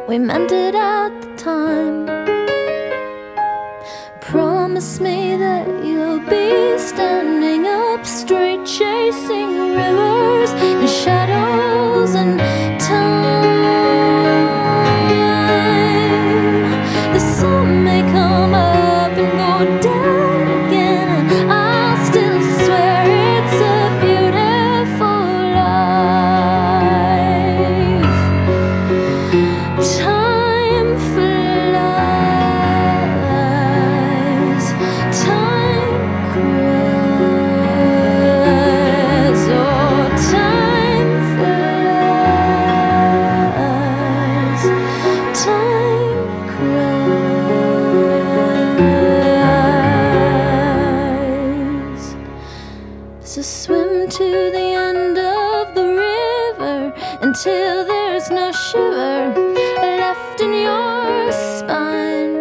We meant it at the time. Promise me that you'll be standing up straight, chasing rivers and shadows and time. The sun may come up and go down again, and I'll still swear it's a beautiful life. Time flies, time cries, oh, time flies, time cries. So swim to the end of the river until there's no shiver left in your spine.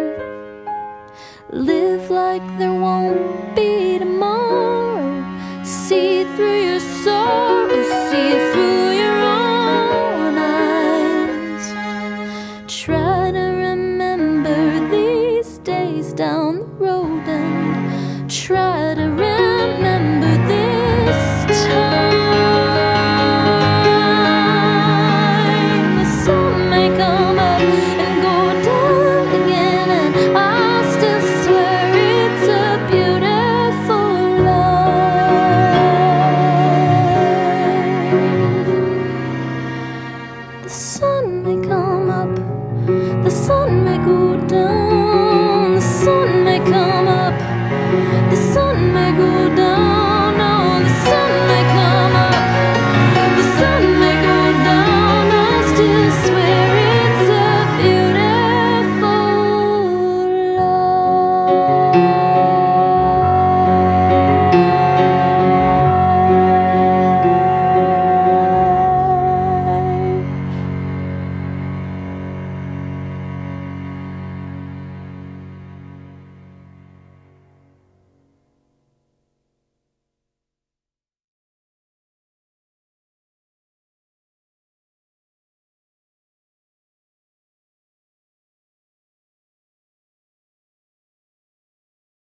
Live like there won't be tomorrow. See through your sorrow, see through your own eyes. Try to remember these days down the road, and try to remember this time. The sun may come up and go down again, and I'll still swear it's a beautiful life. The sun may come